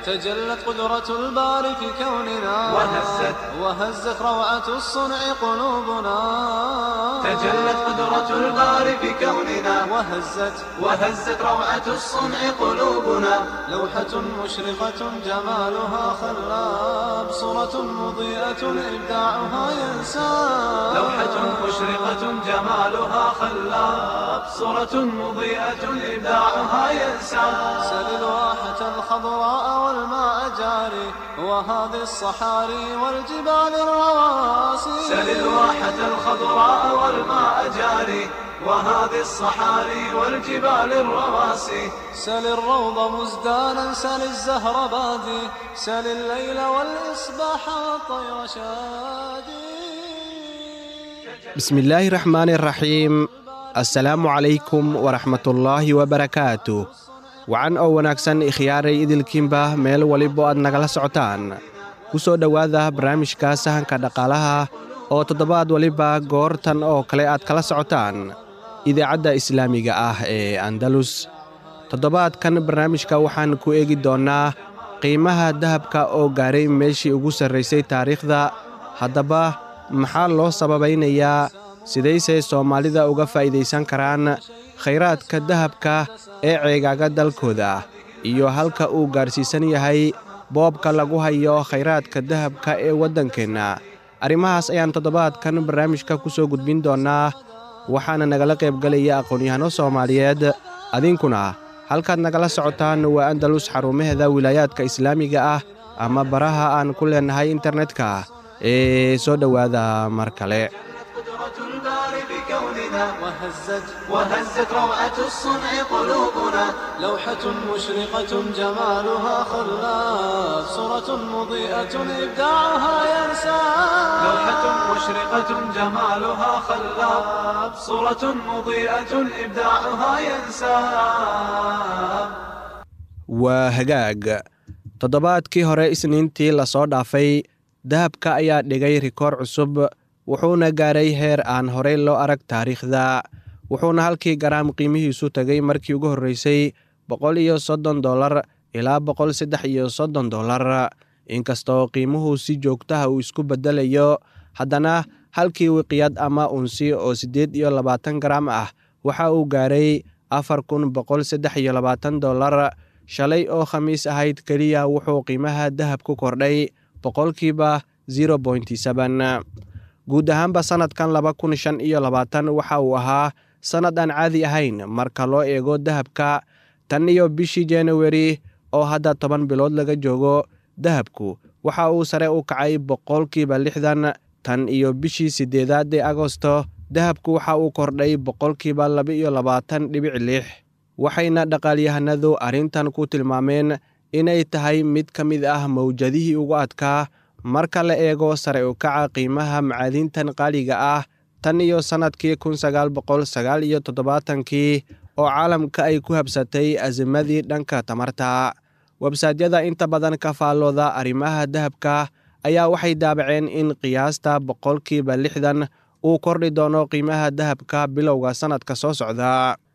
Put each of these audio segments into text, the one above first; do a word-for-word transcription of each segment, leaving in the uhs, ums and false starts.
تجلت قدرة الباري في كوننا وهزت وهزت روعة الصنع قلوبنا. تجلت قدرة الباري في كوننا وهزت وهزت روعة الصنع قلوبنا. لوحة مشرقة جمالها خلاب، صورة مضيئة إبداعها ينساب. لوحة مشرقة جمالها خلاب، صورة مضيئة إبداعها ينساب. سل الواحة الخضراء والماء جاري، وهذه الصحاري والجبال الرواسي. سل الواحة الخضراء والماء جاري، وهذه الصحاري والجبال الرواسي. سل الروض مزدانا، سل الزهر بادي، سل الليل والإصباح والطير شادي. بسم الله الرحمن الرحيم. السلام عليكم ورحمة الله وبركاته. wacan oo wanaagsan ikhyaaray idilkiinba meel walibo aad nagala socotaan ku soo dhowaada barnaamijka sahanka dhaqaalaha oo toddobaad waliba goortan oo kale aad kala socotaan idaacadda islaamiga ah ee andalus. toddobaadkan barnaamijka waxaan ku eegi doonnaa qiimaha dahabka oo gaaray meeshii ugu sarraysay taariikhda. haddaba maxaa loo sababaynayaa? sidayse soomaalida uga faa'iidaysan karaan khayraadka dahabka ee ceegaaga dalkooda iyo halka uu gaarsiisan yahay boobka lagu hayo khayraadka dahabka ee waddankeenna? arrimahaas ayaan toddobaadkan barnaamijka ku soo gudbin doonnaa, waxaana nagala qaybgelaya aqoon-yahano soomaaliyeed. adinkuna halkaad nagala socotaan waa andalus, xarumaheeda wilaayaadka islaamiga ah ama baraha aan ku leenahay internetka. ee soo dhowaada mar kale. وهزت وهزت روعة الصنع قلوبنا. لوحة مشرقة جمالها خلاب، صورة مضيئة إبداعها ينساب. لوحة مشرقة جمالها خلاب، صورة مضيئة إبداعها ينساب. waa hagaag. toddobaadkii hore isniintii la soo dhaafay dahabka ayaa dhigay rikoor cusub, wuxuuna gaaray heer aan horey loo arag taariikhda. wuxuuna halkii garaam qiimihiisu tegay markii ugu horraysay boqol iyo soddon dollar ilaa boqol saddex iyo soddon dollar. inkastoo qiimuhu si joogtaha uu isku beddelayo, haddana halkii wiqyad ama unsi oo siddeed iyo labaatan garaam ah waxa uu gaaray afar kun boqol saddex iyo labaatan dollar. shalay oo khamiis ahayd keliya wuxuu qiimaha dahab ku kordhay boqolkiiba zero point seven. guud ahaanba sannadkan laba kun shan iyo labaatan waxa uu ahaa sannad aan caadi ahayn marka loo eego dahabka. tan iyo bishii januari oo hadda toban bilood laga joogo, dahabku waxa uu sare u kacay boqolkiiba lixdan. tan iyo bishii siddeedaad ee agosto, dahabku waxa uu kordhay boqolkiiba laba iyo labaatan dhibic lix. waxayna dhaqaalyahanadu arrintan ku tilmaameen inay tahay mid ka mid ah mawjadihii ugu adkaa marka la eego sare u kaca qiimaha macaadintan qaaliga ah tan iyo sannadkii kun sagaal boqol sagaal iyo toddobaatankii oo caalamka ay ku habsatay asimadii dhanka tamarta. websaydyada inta badan ka faallooda arrimaha dahabka ayaa waxay daabaceen in qiyaasta boqolkiiba lixdan uu kordhi doono qiimaha dahabka bilowga sannadka soo socda.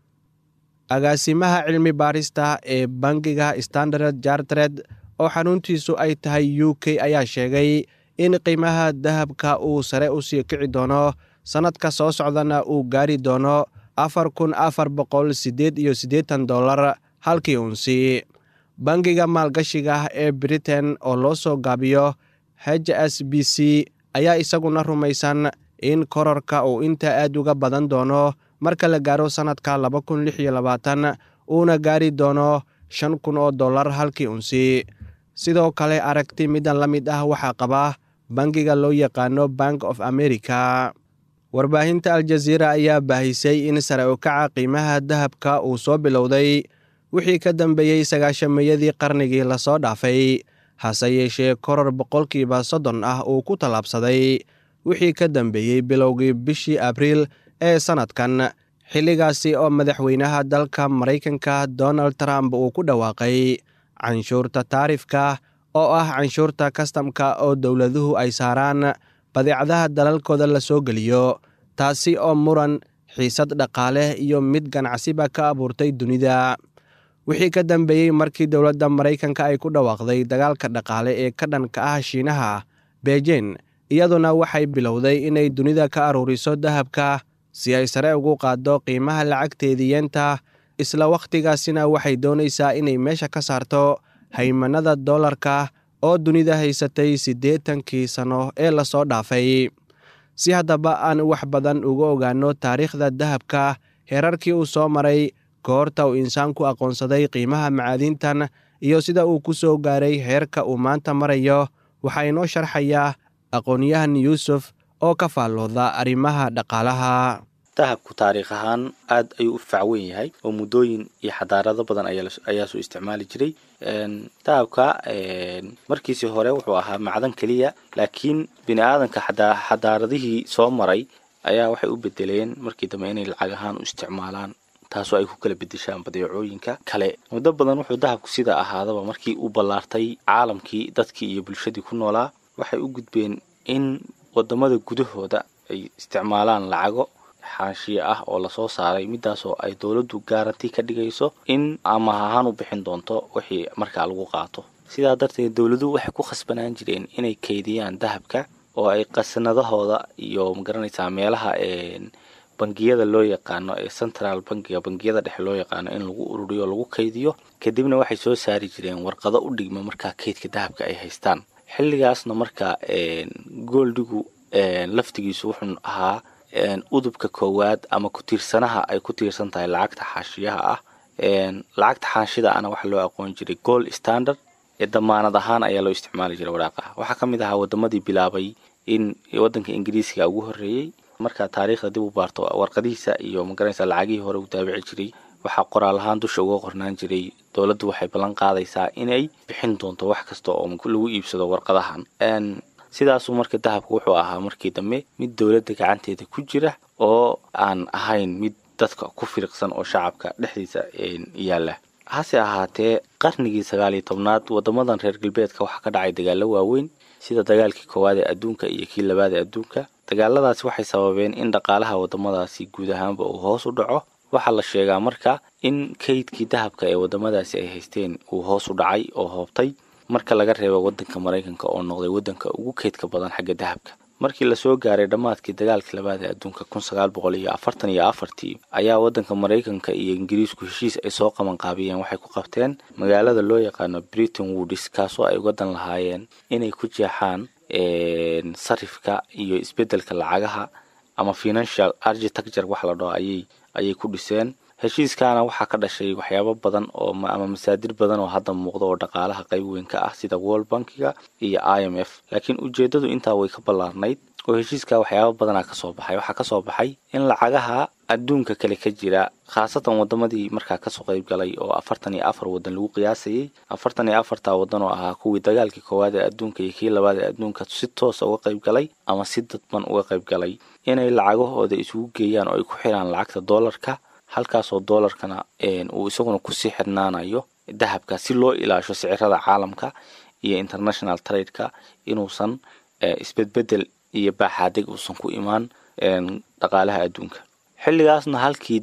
agaasimaha cilmi baarista ee bangiga Standard Chartered oo xaruntiisu ay tahay U K ayaa sheegay in qiimaha dahabka uu sare u sii kici doono, sannadka soo socdana uu gaari doono afar kun afar boqol siddeed iyo siddeetan dollar halkii unsi. bangiga maalgashiga ee Britain oo loo soo gaabiyo H S B C ayaa isaguna rumaysan in kororka uu inta aad uga badan doono marka la gaaro sannadka laba kun lix iyo labaatan, uuna gaari doono shan kun oo dollar halkii unsi. sidoo kale aragti midan la mid ah waxaa qaba bangiga loo yaqaano Bank of America. warbaahinta Aljazeera ayaa baahisay in sare u kaca qiimaha dahabka uu soo bilowday wixii ka dambeeyey sagaashameeyadii qarnigii lasoo dhaafay, hase yeeshee koror boqolkiiba soddon ah uu ku tallaabsaday wixii ka dambeeyey bilowgii bishii abriil ee sannadkan, xilligaasi oo madaxweynaha dalka Maraykanka Donald Trump uu ku dhawaaqay canshuurta taarifka oo ah canshuurta kastamka oo dowladuhu ay saaraan badeecadaha dalalkooda la soo geliyo, taasi oo muran, xiisad dhaqaale iyo mid ganacsiba ka abuurtay dunida. wixii ka dambeeyey markii dowladda Maraykanka ay ku dhawaaqday dagaalka dhaqaale ee ka dhanka ah Shiinaha, Beijing iyaduna waxay bilowday inay dunida ka aruuriso dahabka si ay sare ugu qaaddo qiimaha lacagteedii yenta, isla waqtigaasina waxay doonaysaa inay meesha ka saarto haymanada dollarka oo dunida haysatay siddeetankii sano ee la soo dhaafay. Si haddaba aan wax badan uga ogaanno taariikhda dahabka, heerarkii uu soo maray, goorta uu insaanku aqoonsaday qiimaha macaadintan iyo sida uu ku soo gaaray heerka uu maanta marayo, waxaa inoo sharxaya aqoonyahan Yuusuf oo ka faallooda arrimaha dhaqaalaha. dahabku taariikh ahaan aad ayuu u facweyn yahay oo muddooyin iyo xadaarado badan ayaa soo isticmaali jiray. dahabka markiisii hore wuxuu ahaa macdan keliya, laakiin bini aadanka xadaaradihii soo maray ayaa waxay u bedeleen markii dambe inay lacag ahaan u isticmaalaan, taasoo ay ku kala bedeshaan badeecooyinka kale. muddo badan wuxuu dahabku sida ahaadaba markii uu ballaartay caalamkii, dadkii iyo bulshadii ku noolaa waxay u gudbeen in wadamada gudahooda ay isticmaalaan lacago xaashiye ah oo la soo saaray, midaasoo ay dawladdu garanti ka dhigayso in amaah ahaan u bixin doonto wixii markaa lagu qaato. sidaa darteed dawladuhu waxay ku khasbanaan jireen inay kaydiyaan dahabka oo ay qasanadahooda iyo magaranaysaa meelaha bangiyada loo yaqaano ee central bankiga, bangiyada dhexe loo yaqaano, in lagu ururiyo lagu kaydiyo. kadibna waxay soo saari jireen warqado u dhigma markaa kaydka dahabka ay haystaan. xilligaasna markaa gooldigu laftigiisu wuxuu ahaa udubka koowaad ama ku tiirsanaha ay ku tiirsan tahay lacagta xaashiyaha ah. lacagta xaashida ana waxa loo aqoon jiray gold standard, ee damaanad ahaan ayaa loo isticmaali jiray waraaqaha. waxaa ka mid ahaa wadamadii bilaabay in wadanka ingiriiska ugu horreeyey. markaa taariikhda dib u baarto warqadihiisa iyo magaranaysa lacagihii hore u daabici jiray, waxaa qoraal ahaan dusha uga qornaan jiray dawladdu waxay ballan qaadaysaa inay bixin doonto wax kasta oo lagu iibsado warqadahan. sidaasuu marka dahabku wuxuu ahaa markii dambe mid dawladda gacanteeda ku jira oo aan ahayn mid dadka ku firiqsan oo shacabka dhexdiisa yaalla. hase ahaatee qarnigii sagaal iyo tobnaad wadamadan reer galbeedka waxaa ka dhacay dagaallo waaweyn sida dagaalkii koowaad ee adduunka iyo kii labaad ee adduunka. dagaaladaasi waxay sababeen in dhaqaalaha wadamadaasi guud ahaanba uu hoos u dhaco. waxaa la sheegaa marka in kaydkii dahabka ee wadamadaasi ay haysteen uu hoos u dhacay oo hoobtay, marka laga reebo wadanka Maraykanka oo noqday wadanka ugu kaydka badan xagga dahabka. markii la soo gaaray dhamaadkii dagaalkii labaad ee adduunka kun sagaal boqol afartan iyo afar ayaa wadanka Maraykanka iyo Ingiriisku heshiis ay soo qaban qaabiyeen. waxay ku qabteen magaalada loo yaqaano Bretton Woods, kaasoo ay wadan lahaayeen inay ku jeexaan sarifka iyo isbedelka lacagaha ama financial architecture wax la dhaho ayay ayay ku dhiseen. heshiiskaana waxaa ka dhashay waxyaabo badan oo ama masaadir badan oo hadda muuqda oo dhaqaalaha qayb weyn ka ah sida World Bankiga iyo I M F. laakiin ujeedadu intaa way ka ballaarnayd oo heshiiska waxyaabo badan ka soo baxay. waxaa ka soo baxay in lacagaha adduunka kale ka jira, khaasatan wadamadii markaa ka soo qayb galay oo afartan iyo afar wadan lagu qiyaasayay, afartan iyo afar wadan oo ahaa kuwii dagaalkii koowaad ee adduunka iyo kii labaad ee adduunka si toos ah uga qayb galay ama si dadban uga qayb galay, inay lacagahooda isugu geeyaan oo ay ku xiraan lacagta dollarka, halkaasoo dollarkana uu isaguna ku sii xirnaanayo dahabka si loo ilaasho sicirada caalamka iyo international trade-ka inuusan isbedbedel iyo baaxaadig uusan ku imaan dhaqaalaha adduunka. xilligaasna halkii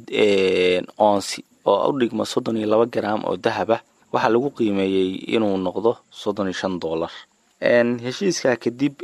onsi oo u dhigma soddon iyo laba gram oo dahab ah waxaa lagu qiimeeyey inuu noqdo soddon iyo shan dollar. heshiiska kadib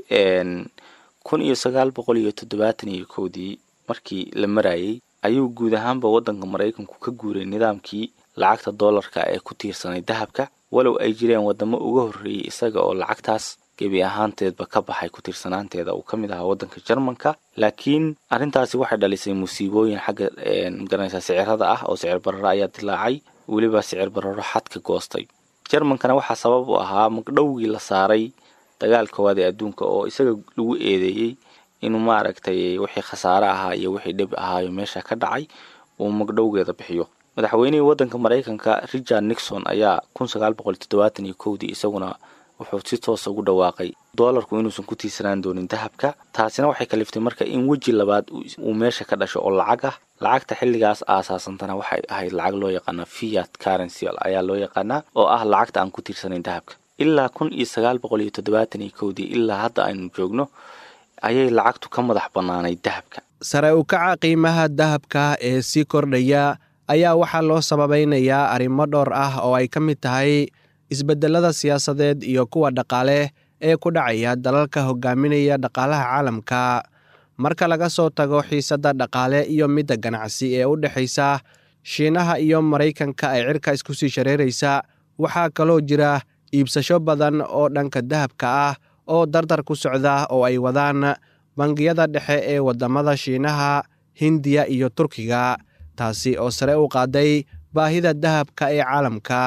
kun iyo sagaal boqol iyo toddobaatan iyo kowdii markii la marayay ayuu guud ahaanba wadanka Maraykanku ka guuray nidaamkii lacagta dollarka ee ku tiirsanay dahabka, walow ay jireen wadamo uga horreeyay isaga oo lacagtaas gebi ahaanteedba ka baxay ku tiirsanaanteeda uu ka mid ahaa wadanka Jarmanka. laakiin arrintaasi waxay dhalisay musiibooyin xagga magaranaysa sicirada ah oo sicir barara ayaa dilaacay, weliba sicir bararo xadka goostay. Jarmankana waxaa sabab u ahaa magdhowgii la saaray dagaalka koowaad ee adduunka oo isaga lagu eedeeyay inuu maaragtay wixii khasaare ahaa iyo wixii dhib ahaayo meesha ka dhacay uu magdhowgeeda bixiyo. madaxweynihii wadanka Maraykanka Richard Nixon ayaa kun sagaal boqol toddobaatan iyo kowdii isaguna wuxuu si toos ugu dhawaaqay dollarku inuusan ku tiirsanaan doonin dahabka. taasina waxay kaliftay marka in weji labaad uu meesha ka dhasho oo lacag ah. lacagta xilligaas aasaasantana waxay ahayd lacag loo yaqaano fiat currency ayaa loo yaqaanaa, oo ah lacagta aan ku tiirsanayn dahabka. ilaa kun iyo sagaal boqol iyo toddobaatan iyo kowdii ilaa hadda aynu joogno ayay lacagtu ka madax bannaanay dahabka. sare u kaca qiimaha dahabka ee sii kordhaya ayaa waxaa loo sababaynayaa arrimo dhowr ah oo ay ka mid tahay isbeddelada siyaasadeed iyo kuwa dhaqaale ee ku dhacaya dalalka hogaaminaya dhaqaalaha caalamka. marka laga soo tago xiisadda dhaqaale iyo midda ganacsi ee u dhexaysa Shiinaha iyo Maraykanka ay cirka isku sii shareeraysa, waxaa kaloo jira iibsasho badan oo dhanka dahabka ah oo dardar ku socda oo ay wadaan bangiyada dhexe ee waddamada Shiinaha, Hindiya iyo Turkiga, taasi oo sare u qaaday baahida dahabka ee caalamka.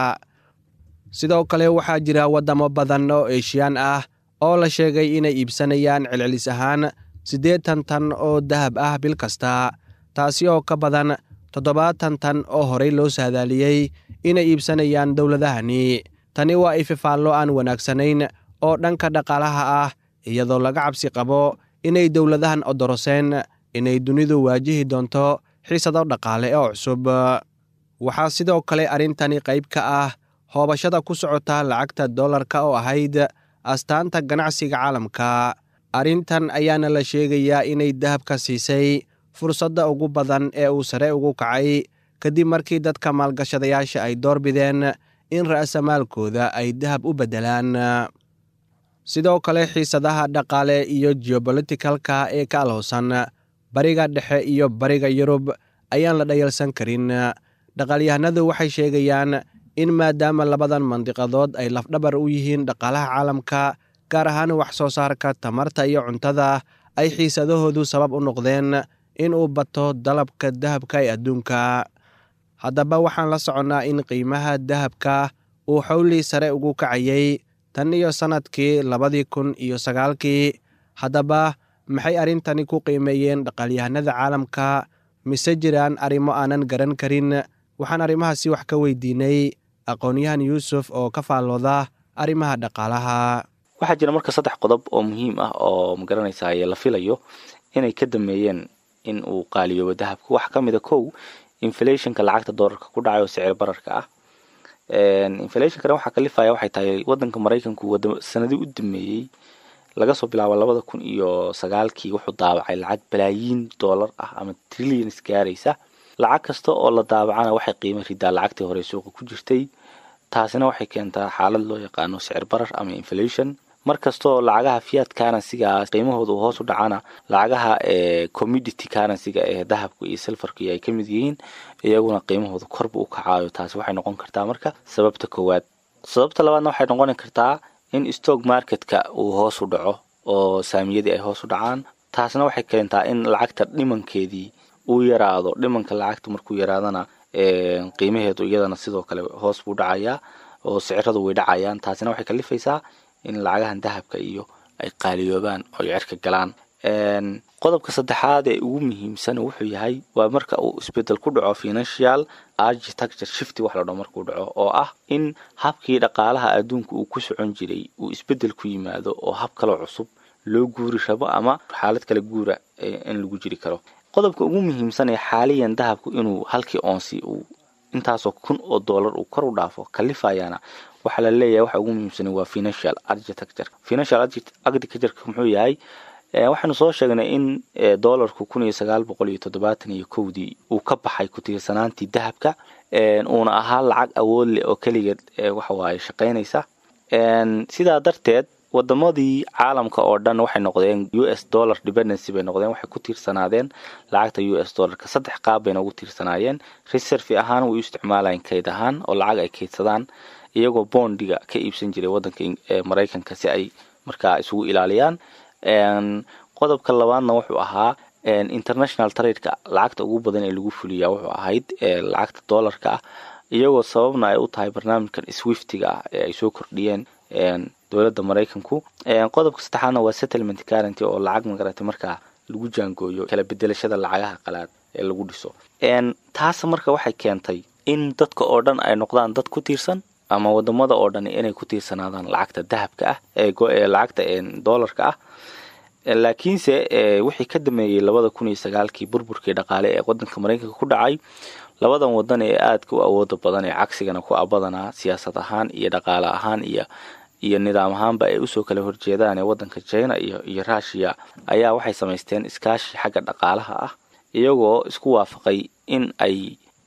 sidoo kale waxaa jira waddamo badan oo Eeshiyaan ah oo la sheegay inay iibsanayaan celcelis ahaan siddeetan tan oo dahab ah bil kasta, taasi oo ka badan toddobaatan tan oo horey loo saadaaliyey inay iibsanayaan dowladahani. tani waa ififaallo aan wanaagsanayn oo dhanka dhaqaalaha ah, iyadoo laga cabsi qabo inay dowladahan odoroseen inay dunidu waajihi doonto xiisado dhaqaale oo cusub. waxaa sidoo kale arrintani qayb ka ah hoobashada ku socota lacagta dollarka oo ahayd astaanta ganacsiga caalamka. arrintan ayaana la sheegayaa inay dahabka siisay fursadda ugu badan ee uu sare ugu kacay kadib markii dadka maalgashadayaasha ay doorbideen in ra'samaalkooda ay dahab u beddelaan. sidoo kale xiisadaha dhaqaale iyo geopolitikalka ee ka alhoosan bariga dhexe iyo bariga Yurub ayaan la dhayalsan karin. dhaqaalyahanadu waxay sheegayaan in maadaama labadan mandiqadood ay lafdhabar u yihiin dhaqaalaha caalamka, gaar ahaan wax soo saarka tamarta iyo cuntada, ay xiisadahoodu sabab u noqdeen in uu bato dalabka dahabka ee adduunka. haddaba waxaan la soconnaa in qiimaha dahabka uu xowli sare ugu kacayay tan iyo sannadkii labadii kun iyo sagaalkii. haddaba maxay arrintani ku qiimeeyeen dhaqaalyahanada caalamka, mise jiraan arrimo aanan garan karin? waxaan arrimahaasi wax ka weydiinay aqoon-yahan Yuusuf oo ka faallooda arrimaha dhaqaalaha. waxaa jira marka saddex qodob oo muhiim ah oo magaranaysaa la filayo inay ka dameeyeen in uu qaaliyoobo dahabka. waxaa ka mid a kow, inflationka lacagta doolarka ku dhacayo sicir bararka ah. inflationkana waxaa kalifaya waxay tahay wadanka Maraykanku sanadii u dameeyey laga soo bilaabo labada kun iyo sagaalkii wuxuu daabacay lacag balaayiin doolar ah ama trillions gaaraysa. lacag kasta oo la daabacana waxay qiimo ridaa lacagtii hore suuqa ku jirtay. taasina waxay keentaa xaalad loo yaqaano sicir barar ama inflation. markastoo lacagaha fiat currency-ga qiimahooda hoos u dhacana, lacagaha ee commodity currency-ga ee dahabka iyo silfarka ay kamid yihiin, iyaguna qiimahooda korba u kacayo. taasi waxay noqon kartaa marka sababta koowaad. sababta labaadna waxay noqon kartaa in stock market-ka uu hoos u dhaco oo saamiyadii ay hoos u dhacaan. taasna waxay keentaa in lacagta dhimankeedii uu yaraado. dhimanka lacagta markuu yaraadana ee qiimaheedu iyadana sidoo kale hoos buu dhacayaa oo siciradu way dhacayaan. taasina waxay kalifaysaa in lacagahan dahabka iyo ay qaaliyoobaan oo cirka galaan. qodobka saddexaad ee ugu muhiimsan wuxuu yahay waa marka uu isbedel ku dhaco financial architecture shift wax la dhaho markuu dhaco, oo ah in habkii dhaqaalaha adduunka uu ku socon jiray uu isbedel ku yimaado oo hab kale cusub loo guuri rabo ama xaalad kale guura in lagu jiri karo. qodobka ugu muhiimsan ee xaaliyan dahabku inuu halkii onsi uu intaasoo kun oo dollar uu kor u dhaafo kalifayana waxaa la leeyahay waxa ugu muhiimsan waa financial architecture. financial architecture muxuu yahay? waxaanu soo sheegnay in dollarku kun iyo sagaal boqol iyo toddobaatan iyo kowdii uu ka baxay ku tiirsanaantii dahabka, uuna ahaa lacag awood leh oo keligeed waxa waaye shaqaynaysa. sidaa darteed wadamadii caalamka oo dhan waxay noqdeen U S dollar dependency bay noqdeen. waxay ku tiirsanaadeen lacagta U S dollarka. saddex qaab bayna ugu tiirsanaayeen. reserve ahaan way u isticmaalayeen kayd ahaan oo lacag ay kaydsadaan, iyagoo bondiga ka iibsan jiray wadanka Maraykanka si ay markaa isugu ilaaliyaan. qodobka labaadna wuxuu ahaa international trade-ka. lacagta ugu badan ee lagu fuliyaa wuxuu ahayd lacagta dollarka ah, iyagoo sababna ay u tahay barnaamijkan Swift-ga ah ee ay soo kordhiyeen dowladda Maraykanku. qodobka saddexaadna waa settlement currency oo lacag magaratay markaa lagu jaangooyo kala bedelashada lacagaha qalaad ee lagu dhiso. taas marka waxay keentay in dadka oo dhan ay noqdaan dad ku tiirsan, ama wadamada oo dhan inay ku tiirsanaadaan lacagta dahabka ah ee lacagta dollarka ah. laakiinse wixii ka dameeyay labada kun iyo sagaalkii burburkii dhaqaale ee wadanka Maraykanka ku dhacay, labadan wadan ee aadka u awooda badan ee cagsigana ku abadanaa siyaasad ahaan iyo dhaqaale ahaan iyo iyo nidaam ahaanba ay usoo kala horjeedaan ee wadanka China iyo iyo Russia ayaa waxay samaysteen iskaashi xagga dhaqaalaha ah, iyagoo isku waafaqay in ay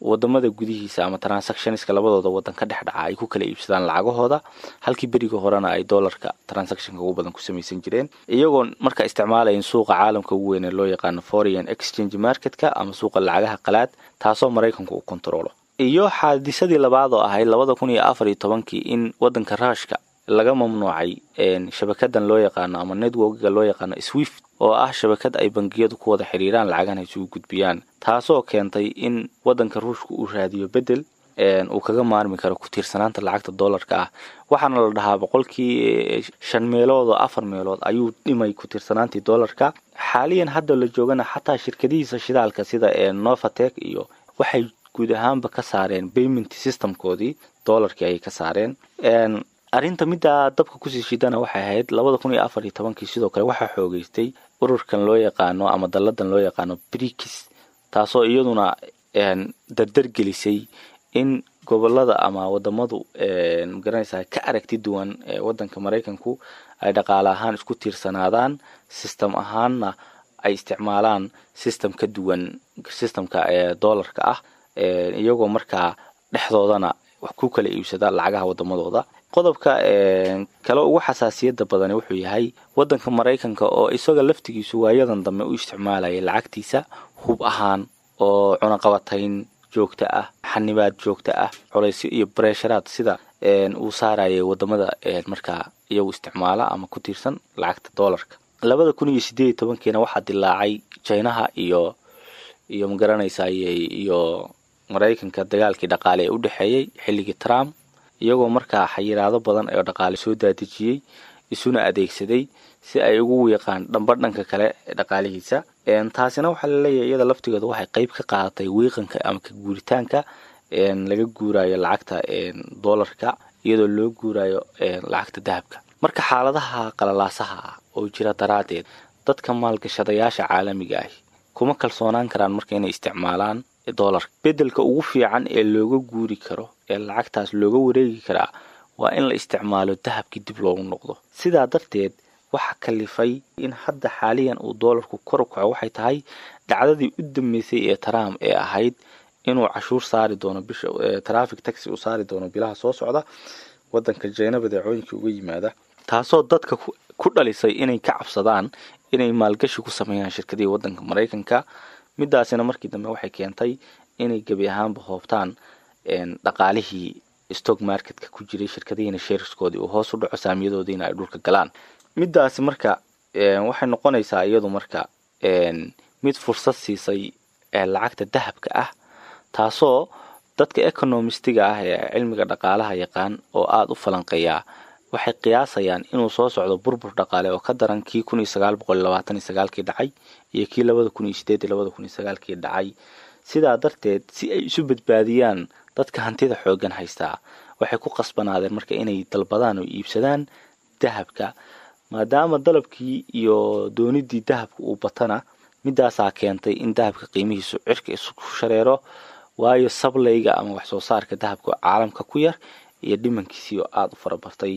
wadamada gudihiisa ama transactionska labadooda wadan ka dhex dhaca ay ku kala iibsadaan lacagahooda halkii beriga horena ay dollarka transactionka ugu badan ku samaysan jireen iyagoo marka isticmaalayeen suuqa caalamka ugu weyn ee loo yaqaan foreign exchange marketka ama suuqa lacagaha qalaad taasoo Mareykanku uu kontrolo iyo xaadisadii labaad oo ahayd labada kun iyo afar iyo tobankii in wadanka Ruushka laga mamnuucay een shabakadan loo yaqaan ama network-ga loo yaqaan Swift oo ah shabakad ay bangiyadu ku wada xiriiraan lacagaha ay soo gudbiyaan taasoo keentay in wadanka Ruushku uu raadiyo bedel een uu kaga maarmi karo ku tiirsanaanta lacagta dollarka ah waxaana la dhahaa boqolkii shan meelood oo afar meelood ayuu dhimay ku tiirsanaantii dollarka xaaliyan hadda la joogana xataa shirkadihiisa shidaalka sida ee Novatek iyo waxay guud ahaanba ka saareen payment systemkoodii dollarkii ay ka saareen een arinta midda dabka ku sii shidana waxay ahayd labada kun iyo afar iyo tobankii sidoo kale waxa xoogeystay ururkan loo yaqaano ama daladan loo yaqaano BRICS taasoo iyaduna een dardar gelisay in gobolada ama wadamadu een garanaysa ka aragti duwan ee wadanka Mareykanku ay dhaqaale ahaan isku tiirsanaadaan system ahaanna ay isticmaalaan system ka duwan systemka ee dollarka ah ee iyagoo markaa dhexdoodana wax ku kala iibsada lacagaha wadamadooda qodobka ee kale ugu xasaasiyada badan wuxuu yahay wadanka Mareykanka oo isaga laftigiisu waayadan dambe u isticmaalay lacagtiisa hub ahaan oo cunaqabatayn joogta ah xanibaad joogta ah culays iyo pressure sida een uu saarayay wadamada ee markaa iyagu isticmaala ama ku tiirsan lacagta dollarka labada kun iyo siddeed iyo tobankii waxa dilaacay China iyo iyo magaranaysa iyo Mareykanka dagaalkii dhaqaale ee u dhaxeeyay xilligii Trump iyagoo markaa xayiraado badan ee dhaqaale soo daadijiyay isuna adeegsaday si ay ugu yaqaan dhanbadhanka kale ee dhaqaalihiisa een taasina waxa la leeyahay iyada laftigeedu waxay qayb ka qaadatay wiiqanka ama ka guuritaanka een laga guurayo lacagta een dollarka iyadoo loo guurayo een lacagta dahabka marka xaaladaha qalalaasaha oo jira daraadeed dadka maalgashadayaasha caalamiga ah kuma kalsoonaan karaan marka inay isticmaalaan dollar bedelka ugu fiican ee looga guuri karo ee lacagtaas looga wareegi karaa waa in la isticmaalo dahabki dib loogu noqdo sidaa darteed waxa kalifay in hadda xaaliyan uu dollarku kor u kaco waxay tahay dhacdadii u dambeysay ee Trump ee ahayd inuu cashuur saari doono bisha traffic tax uu saari doono bilaha soo socda wadanka China badeecooyinka uga yimaada taasoo dadka ku dhalisay inay ka cabsadaan inay maalgashi ku sameeyaan shirkadaha wadanka Mareykanka midaasina markii dambe waxay keentay inay gabi ahaanba hoobtaan een dhaqaalihii stock marketka ku jiray shirkadaha shareskoodii oo hoos u dhaco saamiyadoodiina ay dhulka galaan midaasi marka een waxay noqonaysaa iyadu marka een mid fursad siisay ee lacagta dahabka ah taasoo dadka economistiga ah ee cilmiga dhaqaalaha yaqaan oo aad u falanqeeya waxay qiyaasayaan inuu soo socdo burbur dhaqaale oo ka daran kii kun iyo sagaal boqol labaatan iyo sagaal kii dhacay iyo kii labada kun iyo siddeed iyo labada kun iyo sagaal kii dhacay sidaa darteed si ay isu badbaadiyaan dadka hantida xoogan haysta waxay ku qasbanaadeen marka inay dalbadaan oo iibsadaan dahabka maadaama dalabkii iyo doonidii dahabka uu batana midaasaa keentay in dahabka qiimihiisu cirka isku shareero waayo sablayga ama wax soo saarka dahabka caalamka ku yar iyo dhimankiisii oo aad u farabartay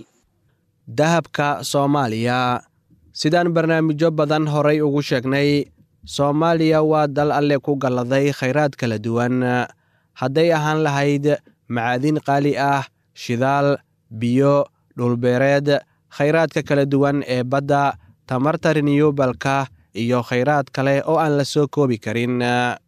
dahabka Soomaaliya sidaan barnaamijyo badan horay ugu sheegnay Soomaaliya waa dal alle ku galaday khayraad kala duwan hadday ahaan lahayd macaadin qaali ah shidaal biyo dhulbeereed khayraadka kala duwan ee badda tamarta renewable-ka iyo khayraad kale oo aan la soo koobi karin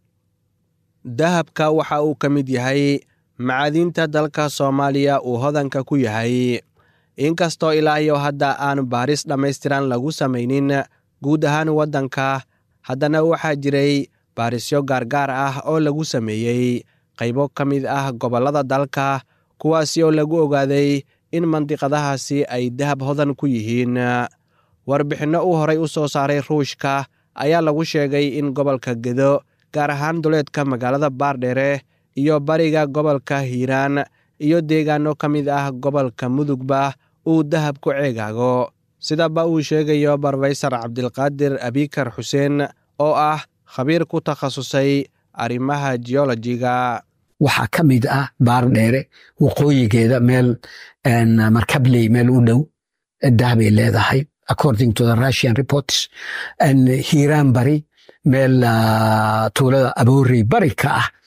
dahabka waxa uu ka mid yahay macaadinta dalka Soomaaliya uu hodanka ku yahay inkastoo ilaa iyo hadda aan baaris dhammaystiran lagu samaynin guud ahaan waddanka haddana waxaa jiray baarisyo gaargaar ah oo lagu sameeyey qaybo ka mid ah gobollada dalka kuwaasi oo lagu ogaaday in mandiqadahaasi ay dahab hodan ku yihiin warbixinno uu horay u soo saaray Ruushka ayaa lagu sheegay in gobolka Gedo gaar ahaan duleedka magaalada Baardheere iyo bariga gobolka Hiiraan iyo deegaano ka mid ah gobolka Mudugba uu dahab ku ceegaago sidaba uu sheegayo Professor Cabdilqaadir Abikar Xuseen oo ah khabiir ku takhasusay arrimaha geologiga waxaa ka mid ah Baardheere waqooyigeeda meel markabley meel u dhow dahab ay leedahay according to the Russian reports and Hiiraan bari meel tuulada Aboorey bari ka ah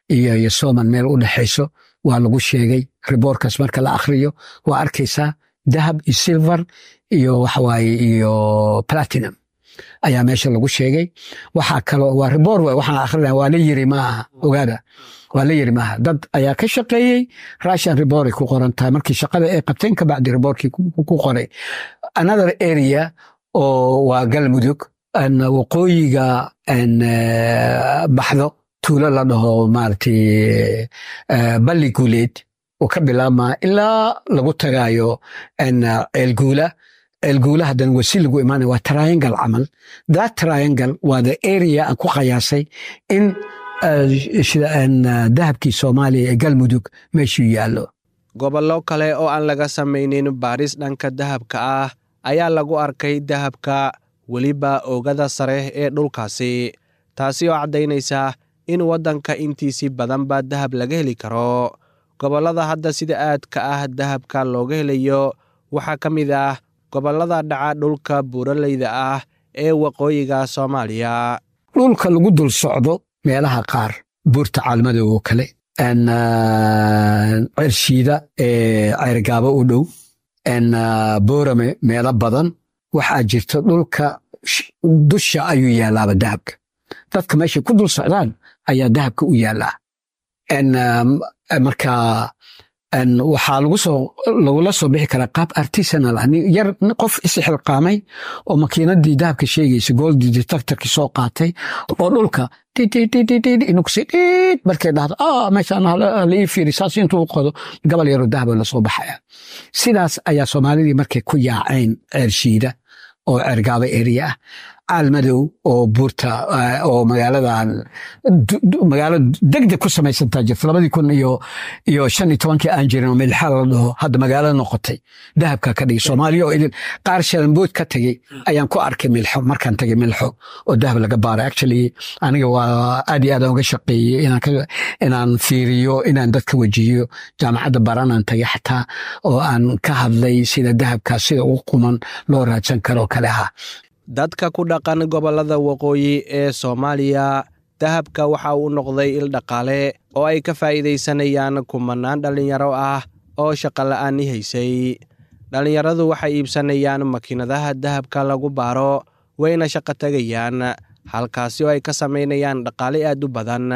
iyo iyo Sooman meel u dhaxayso waa lagu sheegay reportkaas marka la akhriyo waa arkaysaa dahab iyo silver iyo waxa waaye iyo platinum ayaa meesha lagu sheegay waxa kale waa report waxaan akhrinaa waa la yiri maaha ogaada waa la yiri maaha dad ayaa ka shaqeeyay Russian report ku qorantaa markii shaqada ay qabteen ka bacdi reportkii ku qoray another area oo waa Galmudug an waqooyiga an baxdo tuulo la dhaho maartay balli guuleed oo ka bilaabma ilaa lagu tagaayo an eelguula eelguula hadan wasi lagu imaanay waa triangle camal that triangle waa the area aan ku qiyaasay in sida an dahabkii Soomaaliya ee Galmudug meeshuu yaalo gobollo kale oo aan laga samaynin baaris dhanka dahabka ah ayaa lagu arkay dahabka weliba oogada sare ee dhulkaasi taasi oo caddaynaysa in waddanka intiisii badanba dahab laga heli karo gobollada hadda sida aadka ah dahabka looga helayo waxaa ka mid ah gobollada dhaca dhulka buuraleyda ah ee waqooyiga Soomaaliya dhulka lagu dul socdo meelaha qaar buurta caalmada oo kale an cirshiida ee ceyrgaabo u dhow an boorame meelo badan waxaa jirta dhulka dusha ayuu yaalaaba dahabka dadka meesha ku dul socdaan ayaa dahabka u yaalaa an markaa an waxaa lagu soo lagula soo bixi karaa qaab artisanal ah yar qof isxilqaamay oo makiinadii dahabka sheegaysa gold detectorkii soo qaatay oo dhulka inuu ku sidid markay dhahdo ah meeshaan la ii fiiri saas intuu qodo gabal yaro dahab la soo baxaya sidaas ayaa Soomaalidii markay ku yaaceen ceershiida oo Ceergaabo area caalmadow oo buurta oo magaaladan magaalo degdeg ku samaysantaa jirta labadii kun iyo iyo shan iyo tobankii aan jirin oo milxal la dhaho hadda magaalo noqotay dahabka ka dhigay Soomaaliya oo idin qaar shalanbood ka tagay ayaan ku arkay milxo markaan tagay milxo oo dahab laga baaray actually aniga waa aad iyo aad uga shaqeeyay inaan ka inaan fiiriyo inaan dadka wajiyo jaamacadda baranaan tagay xataa oo aan ka hadlay sida dahabka sida ugu quman loo raadsan karo kale ah dadka ku dhaqan gobollada waqooyi ee Soomaaliya dahabka waxa uu noqday il dhaqaale oo ay ka faa'iideysanayaan kumanaan dhalinyaro ah oo shaqo la'aan haysay dhalinyaradu waxay iibsanayaan makiinadaha dahabka lagu baaro wayna shaqo tagayaan halkaasi oo ay ka sameynayaan dhaqaale aad u badan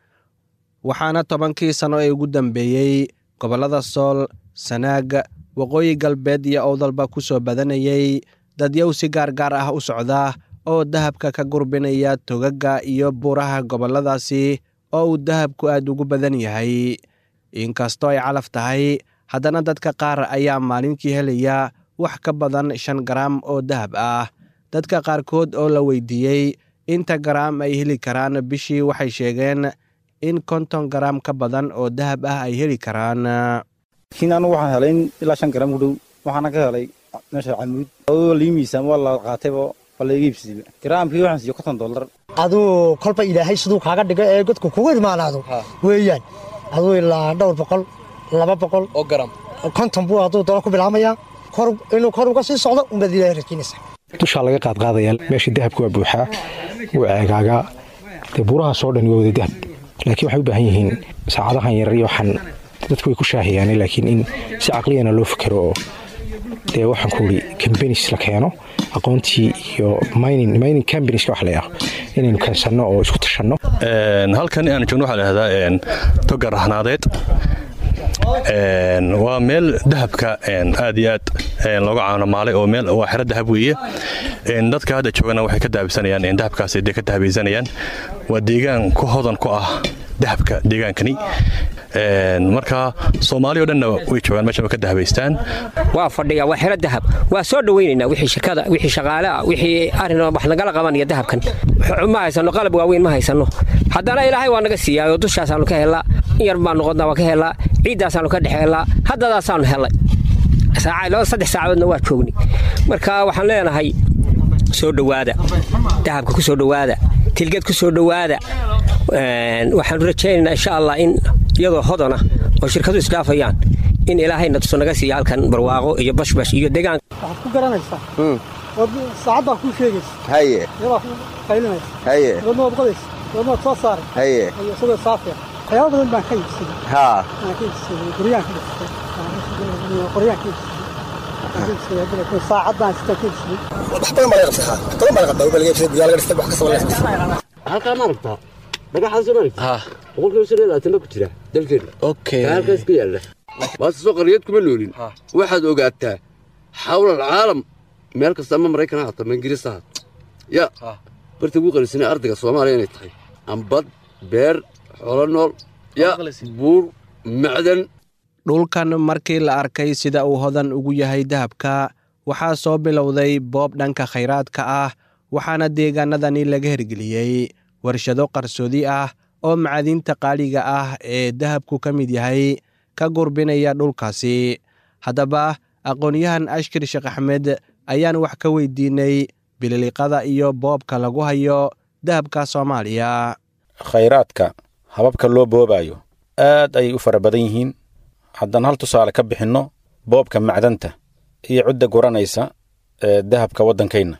waxaana tobankii sano ee ugu dambeeyay gobollada Sool Sanaag waqooyi galbeed iyo Awdalba ku soo badanayay dadyow si gaargaar ah u socda oo dahabka ka gurbinaya togaga iyo buuraha gobolladaasi oo uu dahabku aad ugu badan yahay inkastoo ay calaf tahay haddana dadka qaar ayaa maalinkii helaya wax ka badan shan garaam oo dahab ah dadka qaarkood oo la weydiiyey inta garaam ay heli karaan bishii waxay sheegeen in konton garaam ka badan oo dahab ah ay heli karaan kiin anu waxaan helay ilaa shan garaam u dhow waxaana ka helay meesha Calmud oo liimiisaan wala qaataybo wala iibsiga garaamkii waxaan siiyo konton dollar aduu kolba ilaahay sidoo kaaga dhigo ee godku kugu imaanaado weeyaan aduu ilaa dhowr boqol laba boqol oo garaam konton buu aduu dollar ku bilaamaya kor inuu kor uga sii socdo uma diilay rakiinaysa dusha laga qaad qaadayaan meesha dahabku waa buuxa oo ceegaaga de buuraha soo dhan wada dahab laakiin waxay u baahan yihiin saacadahan yar iyo waxan dadku way ku shaahiyaan laakiin in si aqliyana loo fikiro de waxaan ku yiri companies la keeno aqoontii iyo mining mining companies wax la yiraahdo inaynu kansano oo isku tashano een halkan aan joogno waxa la yiraahdaa een togar rahnaadeed een waa meel dahabka een aad iyo aad een looga caano maalay oo meel waa xirad dahab weeye een dadka hadda joogana waxay ka daabisanayaan in dahabkaas ay ka daabisanayaan waa deegaan ku hodan ku ah dahabka deegaankani een marka Soomaaliya oo dhan way joogaan meesha ka dahabaystaan waa fadhiga waa xirad dahab waa soo dhaweynayna wixii shirkada wixii shaqaalaha wixii arrin wax naga qabanaya dahabkan ma haysano qalab waaweyn ma haysano haddana ilaahay waa naga siiyay dushaas aanu ka helaa yar baan noqonnaa waa ka helaa ciidaas aanu ka dhaxeelaa haddadaas aanu helay saacado saddex saacadoodna waa joognay marka waxaan leenahay soo dhawaada dahabka ku soo dhawaada tilgeed ku soo dhawaada een waxaan rajaynaynaa insha Allah in iyadoo hodana oo shirkadu isdaafayaan in ilaahayna tuso naga siiyo halkan barwaaqo iyo bashbash iyo deegaan wax ku garanaysa hmm oo saacada ku sheegaysa haye yaba qaylinaysa haye wadno qadays wadno soo saar haye iyo soo saafir waxyaabo badan baan ka iibsaday haa aan ka iibsaday guryaha ka iibsaday qoryaha ka iibsaday saacadaan sita ka iibsaday wax badan baa laga qabtaa toban baa laga qabtaa bal geefsay guryaha laga dhistay wax ka soo leeyahay halka ma aragtaa dhagaxaas ma aragtaa ha boqolkiiba shan ku jira dalkeena okay halkaas ku yaala waad soo qariyad kuma noolin waxaad ogaataa xawla caalam meel kasta ma Mareykan hata ma Ingiriis ah ya barta ugu qalisnaa ardayga Soomaaliya inay tahay ambad beer xoolo nool ya buur macdan dhulkan markii la arkay sida uu hodan ugu yahay dahabka waxaa soo bilowday boob dhanka khayraadka ah waxaana deegaanadani laga hirgeliyey warshado qarsoodi ah oo macdinta qaaliga ah ee dahabku ka mid yahay ka gurbinaya dhulkaasi haddaba aqoonyahan Ashkir Sheekh Axmed ayaan wax ka weydiinay bililiqada iyo boobka lagu hayo dahabka Soomaaliya khayraadka hababka loo boobayo aad ay u fara badan yihiin haddana hal tusaale ka bixinno boobka macdanta iyo cidda guranaysa ee dahabka waddankayna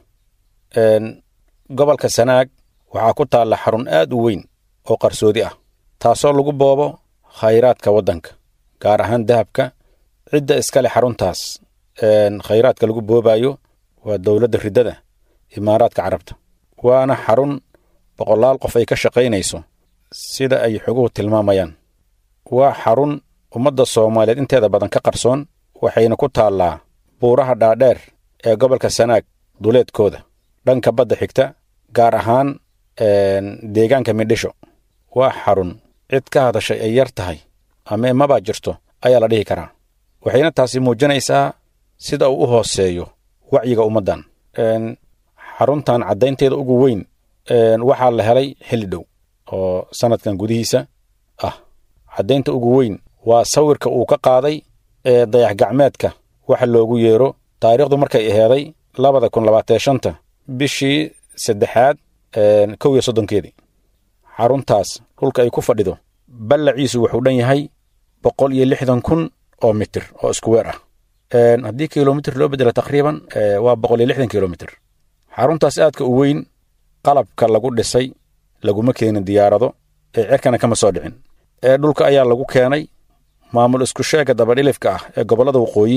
een gobolka Sanaag waxaa ku taalla xarun aad u weyn oo qarsoodi ah taasoo lagu boobo khayraadka waddanka gaar ahaan dahabka cidda iska leh xaruntaas een khayraadka lagu boobayo waa dawladda ridada Imaaraadka Carabta waana xarun boqolaal qof ay ka shaqaynayso sida ay xoguhu tilmaamayaan waa xarun ummadda Soomaaliyeed inteeda badan ka qarsoon waxayna ku taallaa buuraha dhaadheer ee gobolka Sanaag duleedkooda dhanka badda xigta gaar ahaan een deegaanka Midhisho waa xarun cid ka hadashay ay yar tahay ama maba jirto ayaa la dhihi karaa waxayna taasi muujinaysaa sida uu u hooseeyo wacyiga ummaddan een xaruntan caddaynteeda ugu weyn een waxaa la helay xilli dhow oo sanadkan gudihiisa ah caddaynta ugu weyn waa sawirka uu ka qaaday ee dayax gacmeedka waxa loogu yeero taariikhdu markay aheeday labada kun labaatan iyo shanta bishii saddexaad een kow iyo soddonkeedii xaruntaas dhulka ay ku fadhido ballaciisu wuxuu dhan yahay boqol iyo lixdan kun oo mitir oo isku weer ah een haddii kiiloomitir loo bedelo taqriiban waa boqol iyo lixdan kiiloomitir xaruntaas aadka u weyn qalabka lagu dhisay laguma keenin diyaarado ee cirkana kama soo dhicin ee dhulka ayaa lagu keenay maamul isku sheega dabadhilifka ah ee gobolada waqooyi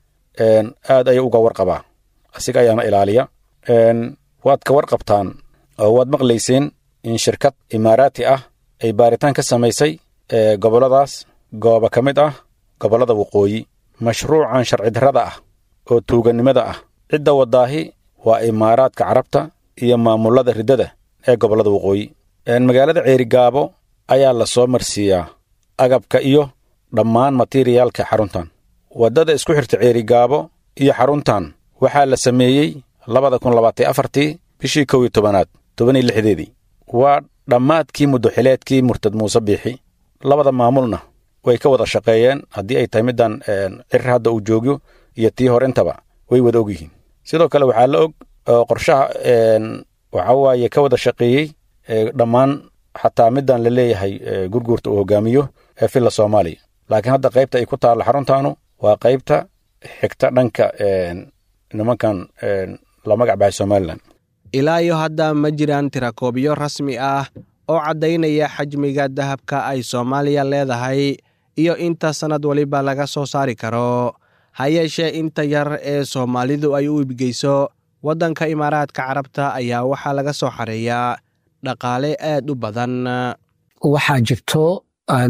een aad ay uga warqabaa asiga ayaana ilaaliya een waad ka warqabtaan oo waad maqlayseen in shirkad Imaaraati ah ay baaritaan ka samaysay ee goboladaas goobo ka mid ah gobolada waqooyi mashruucan sharci darrada ah oo tuuganimada ah cidda wadaahi waa Imaaraadka Carabta iyo maamulada ridada ee gobolada waqooyi een magaalada Ceerigaabo ayaa la soo marsiiyaa agabka iyo dhammaan materiaalka xaruntan wadada isku xirta Ceerigaabo iyo xaruntan waxaa la sameeyey labada kun labaatan iyo afartii bishii kow iyo tobanaad toban iyo lixdeedii waa dhammaadkii muddo xileedkii Murtad Muuse Biixi labada maamulna way ka wada shaqeeyeen haddii ay tahay middan cirri hadda uu joogyo iyo tii hore intaba way wada og yihiin sidoo kale waxaa la og qorshaha waxa waaye ka wada shaqeeyey dhammaan xataa middan la leeyahay gurguurta uu hogaamiyo ee filla Soomaaliya laakiin hadda qaybta ay ku taalo xaruntaanu waa qaybta xigta dhanka nimankan la magac baxay Somaliland ilaa iyo hadda ma jiraan tirakoobyo rasmi ah oo caddaynaya xajmiga dahabka ay Soomaaliya leedahay iyo inta sanad waliba laga soo saari karo ha yeeshee inta yar ee Soomaalidu ay u ibgeyso waddanka Imaaraadka Carabta ayaa waxaa laga soo xareeyaa dhaqaale aad u badan waxaa jirto aan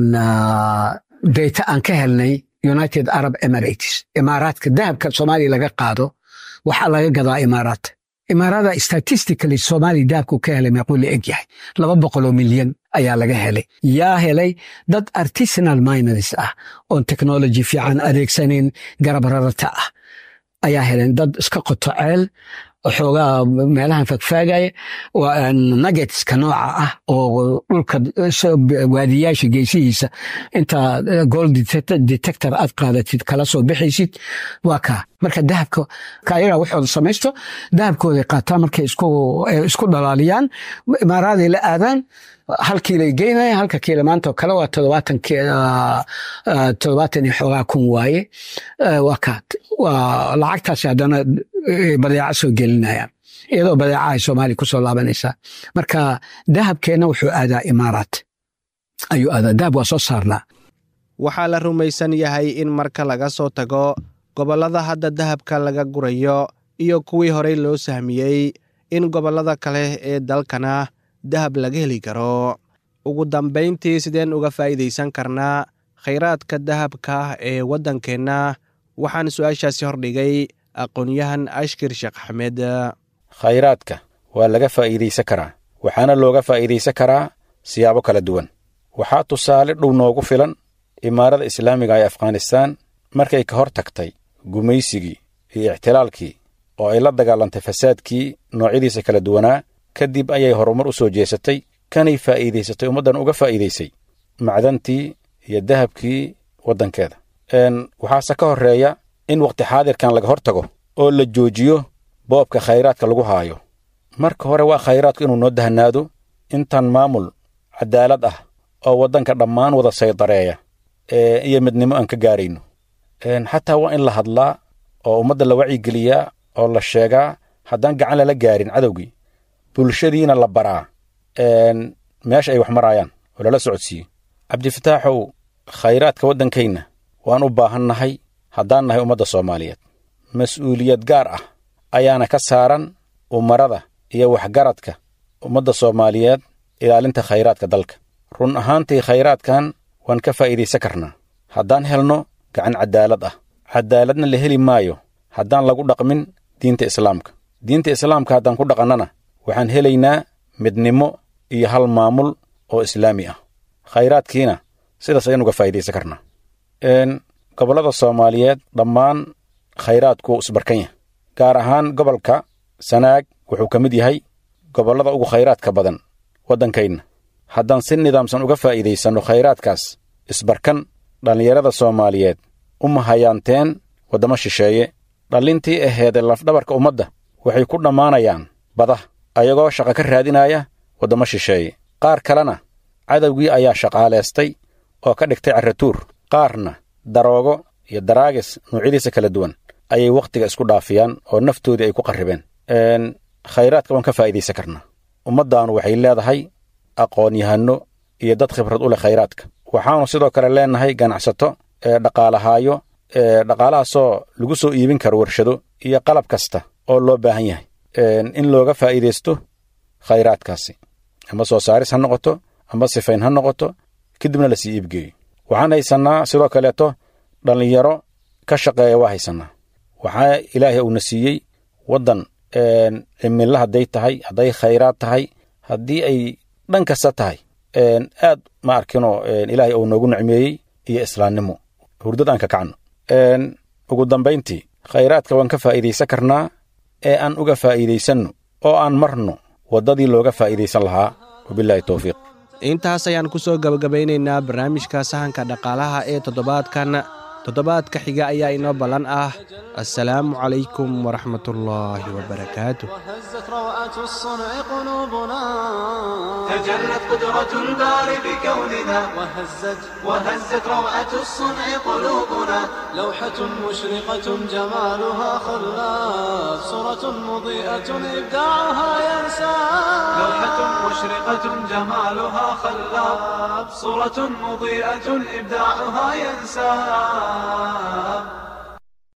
data aan ka helnay United Arab Emirates Imaaraadka dahabka Soomaaliya laga qaado waxaa laga gadaa Imaaraat Imaarada statistically Soomaaliya dahabku ka helay meequu la eg yahay laba boqol oo milyan ayaa laga helay yaa helay dad artisanal miners ah oo technology fiican adeegsanin garab rarata ah ayaa heleen dad iska qoto ceel xoogaa meelahan fagfaagaya waa nuggetska nooca ah oo dhulka waadiyaasha geesihiisa inta gold detector aad qaadatid kala soo bixaysid waa kaa marka dahabka kaayaga waxooda samaysto dahabkooday qaataa markay isku isku dhalaaliyaan imaaraaday la aadaan hal kiilay geynaya halka kiila maanta oo kale waa toddobaatan toddobaatan iyo xoogaa kun waaye waa kaa waa lacagtaasi haddana badeeca soo gelinayaan iyadoo badeeca ay Soomaaliya ku soo laabanaysaa marka dahabkeena wuxuu aadaa Imaaraat ayuu aadaa dahab waa soo saarnaa waxaa la rumaysan yahay in marka laga soo tago gobollada hadda dahabka laga gurayo iyo kuwii horey loo sahmiyey in gobollada kale ee dalkana dahab laga heli karo ugu dambayntii sideen uga faa'iidaysan karnaa khayraadka dahabka ee waddankeenna waxaan su'aashaasi hordhigay aqoon-yahan ashkir sheekh axmed khayraadka waa laga faa'iidaysan karaa waxaana looga faa'iidaysan karaa siyaabo kala duwan waxaa tusaale dhow noogu filan imaarada islaamiga ee afghanistaan markay ka hor tagtay gumaysigii iyo ixtilaalkii oo ay la dagaalantay fasaadkii noocyadiisa kala duwanaa kadib ayay horumar u soo jeesatay kanay faa'iidaysatay ummaddan uga faa'iidaysay macdantii iyo dahabkii waddankeeda waxaase ka horreeya in wakhti xaadirkan laga hor tago oo la joojiyo boobka khayraadka lagu haayo marka hore waa khayraadku inuu noo dahanaado intaan maamul cadaalad ah oo waddanka dhammaan wada saydareeya iyo midnimo aan ka gaarayno xataa waa in la hadlaa oo ummadda la wacyigeliyaa oo la sheegaa haddaan gacan lala gaarin cadowgii bulshadiina la baraa meesha ay wax maraayaan oo lala socodsiiyo cabdifataaxow khayraadka waddankayna waan u baahannahay haddaan nahay ummadda soomaaliyeed mas-uuliyad gaar ah ayaana ka saaran umarada iyo waxgaradka ummadda soomaaliyeed ilaalinta khayraadka dalka run ahaantii khayraadkan waan ka faa'iidaysan karnaa haddaan helno gacan cadaalad ah cadaaladna la heli maayo haddaan lagu dhaqmin diinta islaamka diinta islaamka haddaan ku dhaqannana waxaan helaynaa midnimo iyo hal maamul oo islaami ah khayraadkiina sidaas ayaan uga faa'iidaysan karnaa gobollada soomaaliyeed dhammaan khayraadku wuu isbarkan yahay gaar ahaan gobolka sanaag wuxuu ka mid yahay gobollada ugu khayraadka badan waddankayna haddaan si nidaamsan uga faa'iidaysanno khayraadkaas isbarkan dhallinyarada soomaaliyeed uma hayaanteen waddamo shisheeye dhallintii aheedee lafdhabarka ummadda waxay ku dhammaanayaan badah ayagoo shaqo ka raadinaya waddamo shisheeye qaar kalena cadowgii ayaa shaqaalaystay oo ka dhigtay carratuur qaarna daroogo iyo daraagis nuucyadiisa kala duwan ayay wakhtiga isku dhaafiyaan oo naftoodii ay ku qarribeen khayraadka waan ka faa'iidaysan karnaa ummaddaannu waxay leedahay aqoon-yahanno iyo dad khibrad u leh khayraadka waxaannu sidoo kale leennahay ganacsato ee dhaqaalahaayo ee dhaqaalahaasoo lagu soo iibin karo warshado iyo qalab kasta oo loo baahan yahay in looga faa'iidaysto khayraadkaasi ama soo saaris ha noqoto ama sifayn ha noqoto kadibna lasii iibgeeyo waxaan haysannaa sidoo kaleeto dhallinyaro ka shaqeeya waa haysannaa waxaa ilaahay uuna siiyey waddan cimilla hadday tahay hadday khayraad tahay haddii ay dhan kasta tahay aad ma arkinoo ilaahay uu noogu nicmeeyey iyo islaamnimo hurdad aan ka kacno ugu dambayntii khayraadka waan ka faa'iidaysan karnaa ee aan uga faa'iidaysanno oo aan marno waddadii looga faa'iidaysan lahaa wabilaahi towfiiq intaas ayaan ku soo gabagabaynaynaa barnaamijka sahanka dhaqaalaha ee toddobaadkan toddobaadka xiga ayaa inoo ballan ah assalaamu calaykum waraxmatullaahi wabarakaatuh وهزت روعة الصنع قلوبنا تجلت قدرة الباري بكوننا وهزت وهزت روعة الصنع قلوبنا لوحة مشرقة جمالها خلاف صورة مضيئة إبداعها ينسى لوحة مشرقة جمالها خلاب صورة مضيئة إبداعها ينساب